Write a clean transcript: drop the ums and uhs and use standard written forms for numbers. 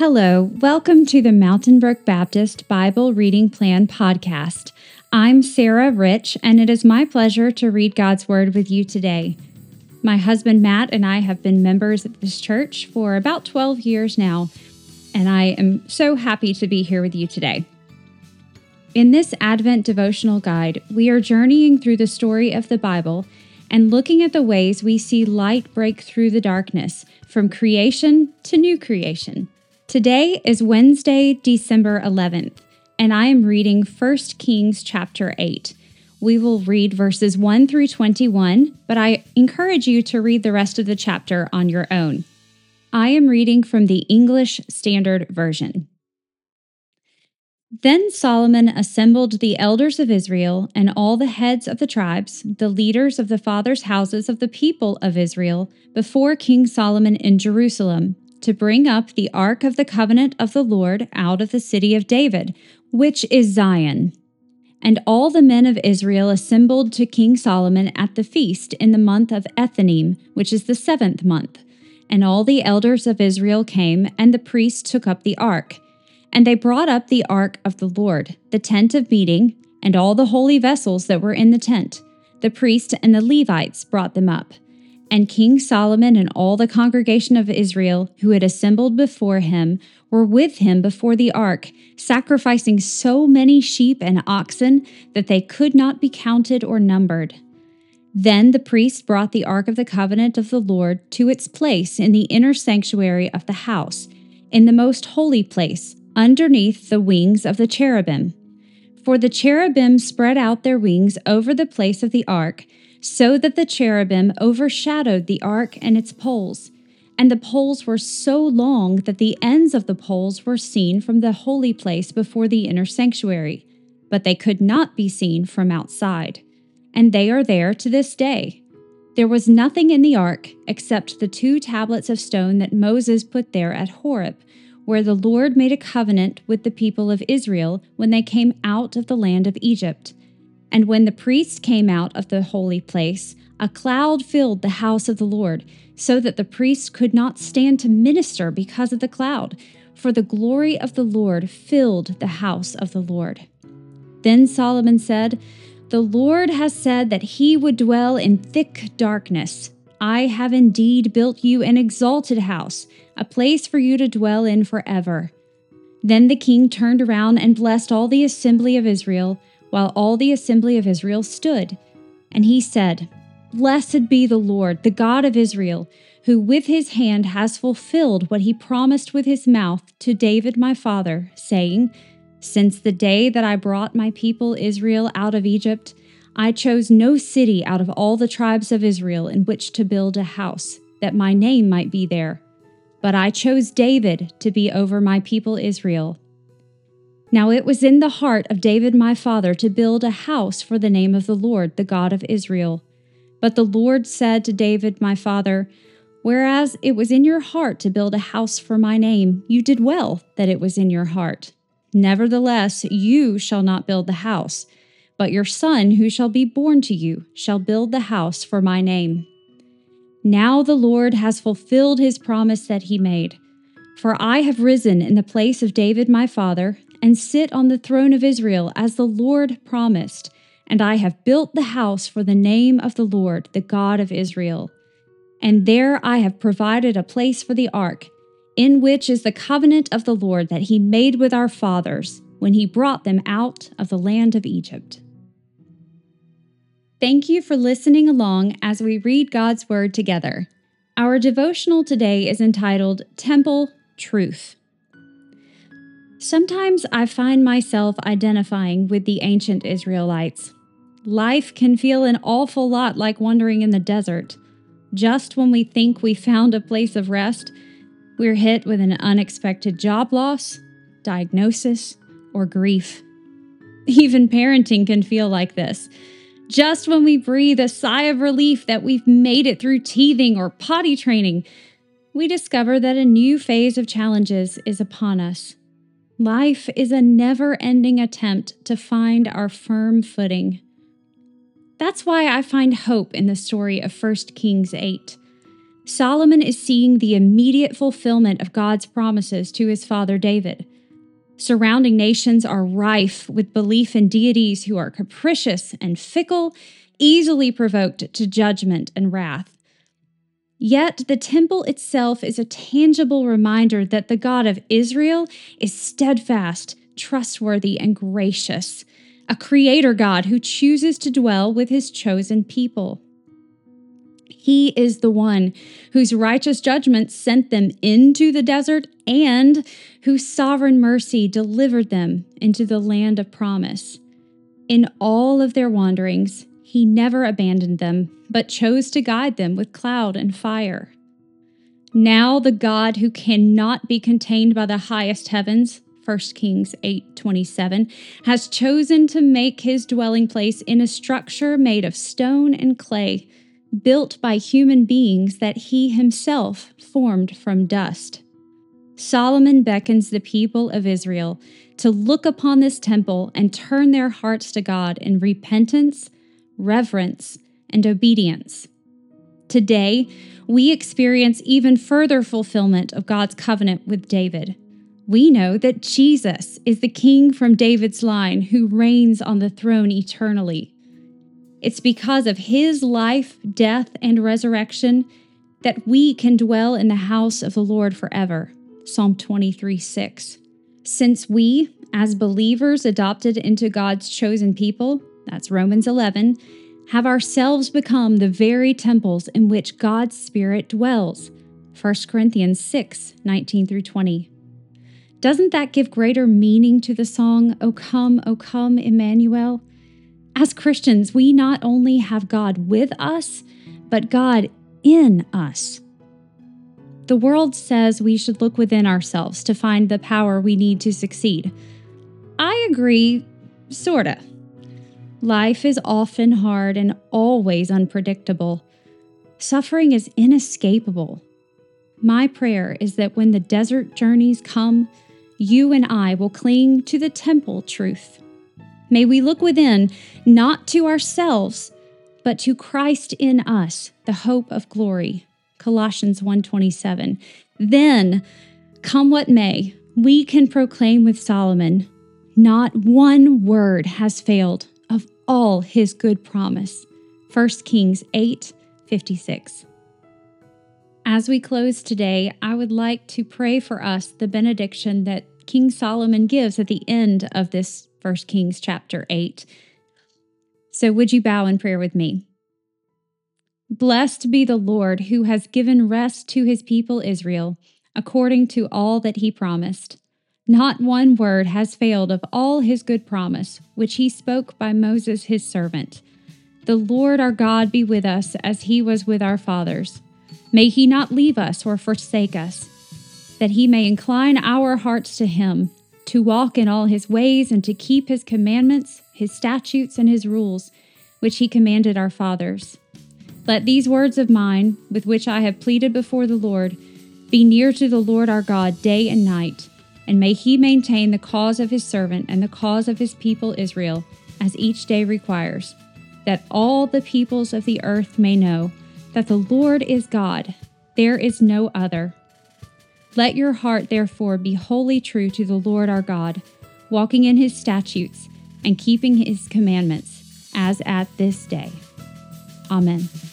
Hello, welcome to the Mountain Brook Baptist Bible Reading Plan podcast. I'm Sarah Rich, and it is my pleasure to read God's Word with you today. My husband Matt and I have been members of this church for about 12 years now, and I am so happy to be here with you today. In this Advent devotional guide, we are journeying through the story of the Bible and looking at the ways we see light break through the darkness, from creation to new creation. Today is Wednesday, December 11th, and I am reading 1 Kings chapter 8. We will read verses 1 through 21, but I encourage you to read the rest of the chapter on your own. I am reading from the English Standard Version. Then Solomon assembled the elders of Israel and all the heads of the tribes, the leaders of the fathers' houses of the people of Israel, before King Solomon in Jerusalem, to bring up the ark of the covenant of the Lord out of the city of David, which is Zion. And all the men of Israel assembled to King Solomon at the feast in the month of Ethanim, which is the 7th month. And all the elders of Israel came, and the priests took up the ark. And they brought up the ark of the Lord, the tent of meeting, and all the holy vessels that were in the tent. The priests and the Levites brought them up. And King Solomon and all the congregation of Israel who had assembled before him were with him before the ark, sacrificing so many sheep and oxen that they could not be counted or numbered. Then the priests brought the ark of the covenant of the Lord to its place in the inner sanctuary of the house, in the most holy place, underneath the wings of the cherubim. For the cherubim spread out their wings over the place of the ark, so that the cherubim overshadowed the ark and its poles. And the poles were so long that the ends of the poles were seen from the holy place before the inner sanctuary, but they could not be seen from outside. And they are there to this day. There was nothing in the ark except the 2 tablets of stone that Moses put there at Horeb, where the Lord made a covenant with the people of Israel when they came out of the land of Egypt. And when the priests came out of the holy place, a cloud filled the house of the Lord, so that the priests could not stand to minister because of the cloud, for the glory of the Lord filled the house of the Lord. Then Solomon said, "The Lord has said that he would dwell in thick darkness. I have indeed built you an exalted house, a place for you to dwell in forever." Then the king turned around and blessed all the assembly of Israel, while all the assembly of Israel stood. And he said, "Blessed be the Lord, the God of Israel, who with his hand has fulfilled what he promised with his mouth to David my father, saying, 'Since the day that I brought my people Israel out of Egypt, I chose no city out of all the tribes of Israel in which to build a house, that my name might be there. But I chose David to be over my people Israel.' Now it was in the heart of David my father to build a house for the name of the Lord, the God of Israel. But the Lord said to David my father, 'Whereas it was in your heart to build a house for my name, you did well that it was in your heart. Nevertheless, you shall not build the house, but your son who shall be born to you shall build the house for my name.' Now the Lord has fulfilled his promise that he made. For I have risen in the place of David my father, and sit on the throne of Israel as the Lord promised, and I have built the house for the name of the Lord, the God of Israel. And there I have provided a place for the ark, in which is the covenant of the Lord that he made with our fathers when he brought them out of the land of Egypt." Thank you for listening along as we read God's Word together. Our devotional today is entitled Temple Truth. Sometimes I find myself identifying with the ancient Israelites. Life can feel an awful lot like wandering in the desert. Just when we think we found a place of rest, we're hit with an unexpected job loss, diagnosis, or grief. Even parenting can feel like this. Just when we breathe a sigh of relief that we've made it through teething or potty training, we discover that a new phase of challenges is upon us. Life is a never-ending attempt to find our firm footing. That's why I find hope in the story of 1 Kings 8. Solomon is seeing the immediate fulfillment of God's promises to his father David. Surrounding nations are rife with belief in deities who are capricious and fickle, easily provoked to judgment and wrath. Yet the temple itself is a tangible reminder that the God of Israel is steadfast, trustworthy, and gracious, a creator God who chooses to dwell with his chosen people. He is the one whose righteous judgment sent them into the desert and whose sovereign mercy delivered them into the land of promise. In all of their wanderings, he never abandoned them, but chose to guide them with cloud and fire. Now the God who cannot be contained by the highest heavens, 1 Kings 8:27, has chosen to make his dwelling place in a structure made of stone and clay, built by human beings that he himself formed from dust. Solomon beckons the people of Israel to look upon this temple and turn their hearts to God in repentance, reverence, and obedience. Today, we experience even further fulfillment of God's covenant with David. We know that Jesus is the king from David's line who reigns on the throne eternally. It's because of his life, death, and resurrection that we can dwell in the house of the Lord forever. Psalm 23:6. Since we, as believers adopted into God's chosen people, that's Romans 11, have ourselves become the very temples in which God's Spirit dwells. 1 Corinthians 6:19-20. Doesn't that give greater meaning to the song, O come, Emmanuel? As Christians, we not only have God with us, but God in us. The world says we should look within ourselves to find the power we need to succeed. I agree, sorta. Life is often hard and always unpredictable. Suffering is inescapable. My prayer is that when the desert journeys come, you and I will cling to the temple truth. May we look within, not to ourselves, but to Christ in us, the hope of glory. Colossians 1:27. Then, come what may, we can proclaim with Solomon, not one word has failed of all his good promise. 1 Kings 8:56. As we close today, I would like to pray for us the benediction that King Solomon gives at the end of this 1 Kings chapter 8. So would you bow in prayer with me? Blessed be the Lord who has given rest to his people Israel, according to all that he promised. Not one word has failed of all his good promise, which he spoke by Moses his servant. The Lord our God be with us as he was with our fathers. May he not leave us or forsake us, that he may incline our hearts to him, to walk in all his ways and to keep his commandments, his statutes, and his rules, which he commanded our fathers. Let these words of mine, with which I have pleaded before the Lord, be near to the Lord our God day and night, and may he maintain the cause of his servant and the cause of his people Israel, as each day requires, that all the peoples of the earth may know that the Lord is God, there is no other. Let your heart, therefore, be wholly true to the Lord our God, walking in his statutes and keeping his commandments, as at this day. Amen.